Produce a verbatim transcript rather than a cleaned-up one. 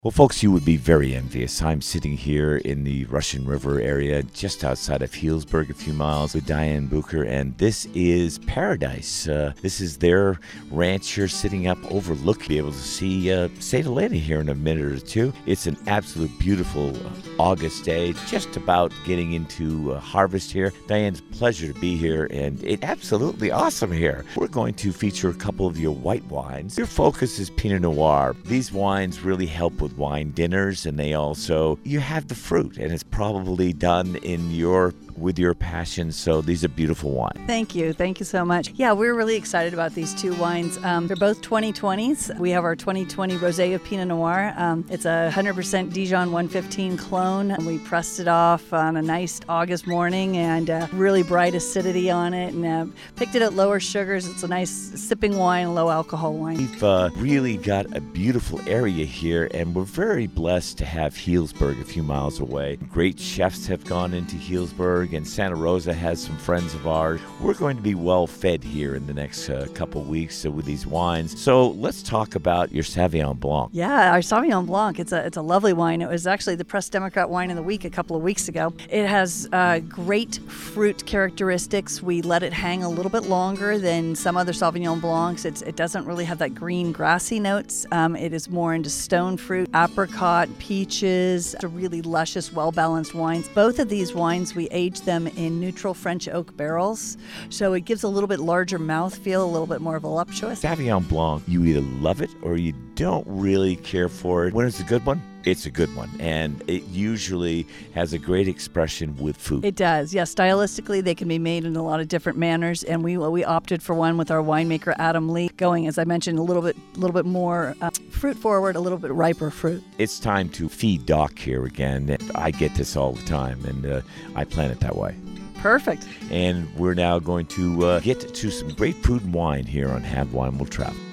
Well, folks, you would be very envious. I'm sitting here in the Russian River area, just outside of Healdsburg, a few miles, with Diane Bucher, and this is paradise. Uh, this is their ranch here, sitting up overlook. Be able to see uh, Santa Lena here in a minute or two. It's an absolute beautiful August day, just about getting into uh, harvest here. Diane's pleasure to be here, and it's absolutely awesome here. We're going to feature a couple of your white wines. Your focus is Pinot Noir. These wines really help with wine dinners, and they also, you have the fruit, and it's probably done in your with your passion. So these are beautiful wines. Thank you. Thank you so much. Yeah, we're really excited about these two wines. Um, they're both twenty twenties. We have our twenty twenty Rosé of Pinot Noir. Um, it's a one hundred percent Dijon one fifteen clone. And we pressed it off on a nice August morning, and uh, really bright acidity on it, and uh, picked it at lower sugars. It's a nice sipping wine, low alcohol wine. We've uh, really got a beautiful area here, and we're very blessed to have Healdsburg a few miles away. Great chefs have gone into Healdsburg, and Santa Rosa has some friends of ours. We're going to be well fed here in the next uh, couple weeks uh, with these wines. So let's talk about your Sauvignon Blanc. Yeah, our Sauvignon Blanc, it's a it's a lovely wine. It was actually the Press Democrat Wine of the Week a couple of weeks ago. It has uh, great fruit characteristics. We let it hang a little bit longer than some other Sauvignon Blancs. It's, it doesn't really have that green grassy notes. Um, it is more into stone fruit, apricot, peaches. It's a really luscious, well-balanced wines. Both of these wines, we age them in neutral French oak barrels, so it gives a little bit larger mouthfeel, a little bit more voluptuous. Sauvignon Blanc, you either love it or you don't really care for it. When it's a good one, it's a good one, and it usually has a great expression with food. It does, yeah. Stylistically, they can be made in a lot of different manners, and we we opted for one with our winemaker Adam Lee, going, as I mentioned, a little bit, a little bit more uh, fruit forward, a little bit riper fruit. It's time to feed Doc here again. I get this all the time, and uh, I plan it that way. Perfect. And we're now going to uh, get to some great food and wine here on Have Wine Will Travel.